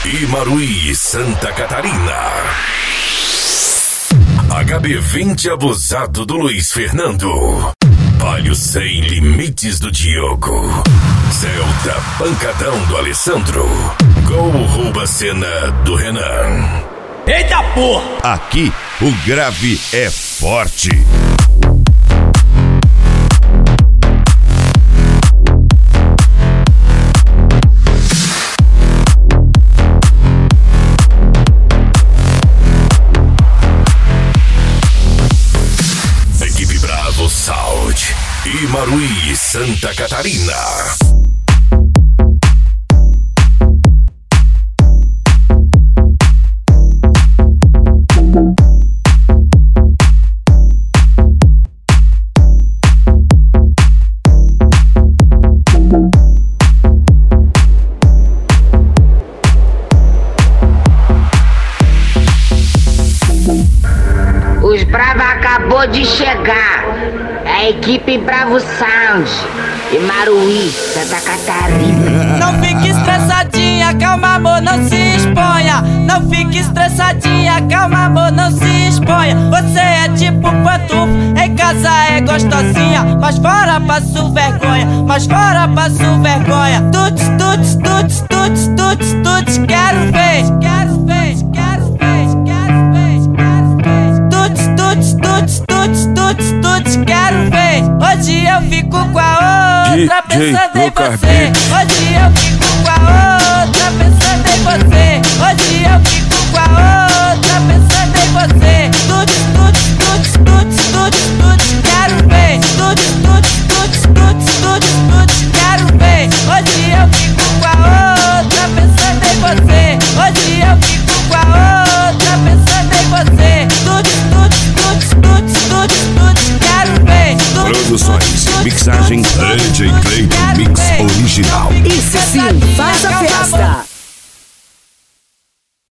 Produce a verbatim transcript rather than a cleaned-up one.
Imaruí, Santa Catarina. H B vinte abusado do Luiz Fernando. Palio sem limites do Diogo. Celta pancadão do Alessandro. Gol rouba cena do Renan. Eita porra! Aqui o grave é forte. Equipe Bravo Sound. Imaruí, Santa Catarina. Os Bravo acabou de chegar. É a equipe Bravo Sound. Imaruí, Santa Catarina. Não fique estressadinha, calma amor, não se exponha. Não fique estressadinha, calma amor, não se exponha. Você é tipo pantufo, em casa é gostosinha, mas fora passo vergonha, mas fora passo vergonha. Tuts, tuts, tuts, tuts, tuts, tuts, quero ver, quero ver, quero ver, quero ver, quero ver. Tuts, tuts, tuts, tuts, tuts, tuts, quero ver. Hoje eu fico com a outra pensando em você. Hoje eu fico com a outra pensando em você. Hoje eu fico com a outra pensando em você. Tuts, tuts, tuts, tuts, tuts, tuts, quero ver. Tuts, tuts, tuts, tuts, tuts, tuts, quero ver. Hoje eu fico com a outra pensando em você. Hoje eu fico com a outra pensando em você. Tuts, tuts, tuts, tuts, tuts, tuts, quero ver. Produções e mixagem D J Cleiton.